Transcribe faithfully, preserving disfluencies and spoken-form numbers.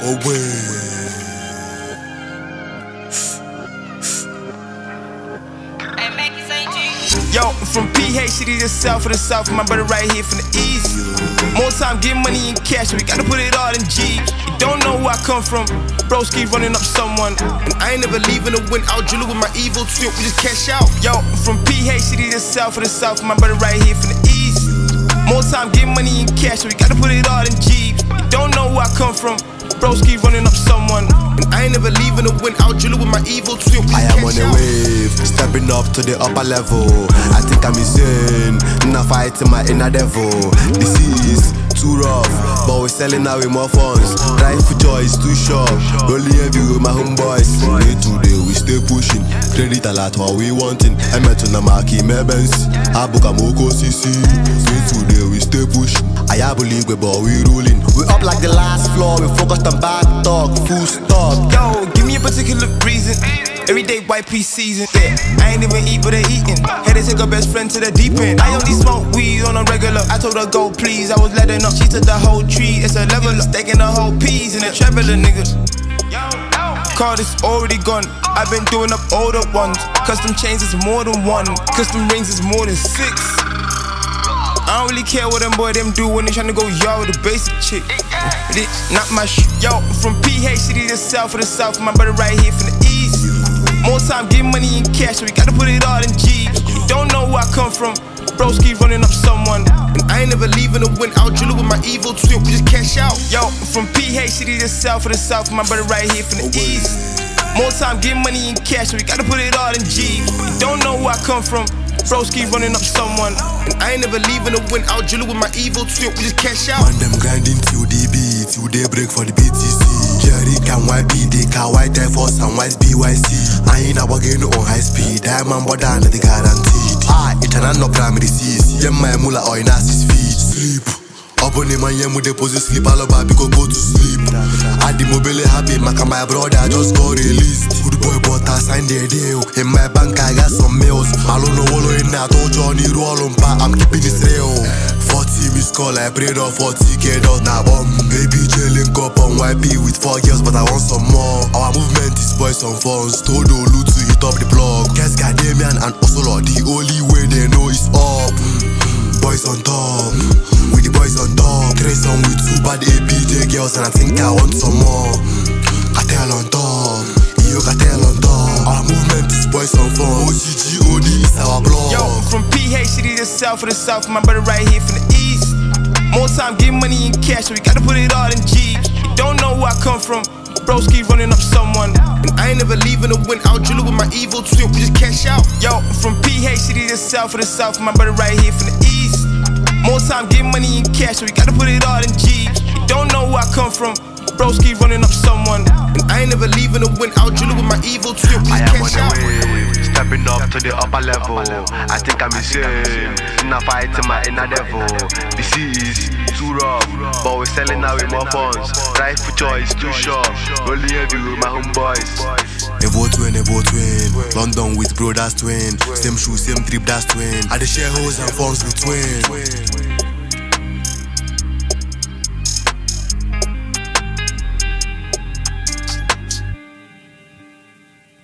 away. Yo, I'm from P H, city to the south of the south. My brother right here from the east. More time, get money in cash, we gotta put it all in G. You don't know where I come from, broski running up someone. And I ain't never leaving to win out, Julia with my evil twin, we just cash out. Yo, I'm from P H, city to the south of the south. My brother right here from the east. More time, get money in cash, we gotta put it all in G. You don't know where I come from, broski running up someone. And I ain't never leaving to win out, Julia with my evil twin, we I am on a wave, stepping up to the upper level. I think I'm insane, not fighting my inner devil. This is too rough, but we're selling now with more funds. Drive for joy is too short, rolling heavy with my homeboys. Day to day we stay pushing, credit a lot what we wanting. I met on the marquee, my Benz, I book a Moko C C. Day to day we stay pushing, I believe we but we rolling. We up like the last floor, we focused on back talk, full stop. Yo, give me a particular reason. Everyday white pea season, yeah. I ain't even eat, but they eating. Had to take her best friend to the deep end. I only smoke weed on a regular. I told her go please, I was letting up. She took the whole tree, it's a level up. Staking the whole peas in a traveler, nigga. Card is already gone. I've been doing up older ones. Custom chains is more than one. Custom rings is more than six. I don't really care what them boy them do when they tryna go y'all with a basic chick. It not my sh. Yo, I'm from P H, city to the south of the south. My brother right here from the east. More time, get money in cash, we gotta put it all in G. You don't know where I come from, broski running up someone. And I ain't never leaving to win out, Julia with my evil twin, we just cash out. Yo, I'm from P H, city to the south of the south. My brother right here from the east. More time, get money in cash, we gotta put it all in G. You don't know where I come from, broski running up someone. And I ain't never leaving to win out, Julia with my evil twin, we just cash out. Man, them grinding till they beat, till they break for the B T C. Jerry can Y B, they can white Air Force and white B Y C. I ain't a wagon on high speed, diamond but down the guaranteed. Ah, it's an no primary seas, yeah, my mula or in his feet. Sleep. Up on him and yeah, we deposit sleep, all about because go to sleep. I the mobile happy, my my brother just got released. Good boy, but I signed the deal. In my bank, I got some mails. I don't know what in that, oh Johnny, roll on back, I'm keeping it real. forty missed call, I prayed on forty K dot now bomb. Baby J link up on Y P with four girls, but I want some more. Our movement is boys on phones, told Olu to hit up the blog. Guess got Damian and Osolo, the only way they know is up. Boys on top, with the boys on top. Trace on with two bad A P J girls, and I think I want some more. Cartel on top, yo cartel on top. Our movement is boys on phone. O G G O D is our blog. Yo, I'm from P H, city to the south of the south. My brother right here from the east. More time, get money in cash, we gotta put it all in G. You don't know where I come from, broski running up someone. And I ain't never leaving to win out, Julia with my evil twin, we just cash out. Yo, I'm from P H, city to the south of the south. My brother right here from the east. More time, get money in cash, we gotta put it all in G. You don't know where I come from, broski running up someone. And I ain't never leaving to win out, Julia with my evil twin, we just I am on cash out. the wave, stepping up to the upper level. I think I'm insane, not fighting my inner devil. This is too rough, but we're selling now with more funds. Drive for choice, too short, rolling heavy with my homeboys. Evo twin, Evo twin, London with bro, that's twin. Same shoe, same trip, that's twin. I the share hoes and funds with twin.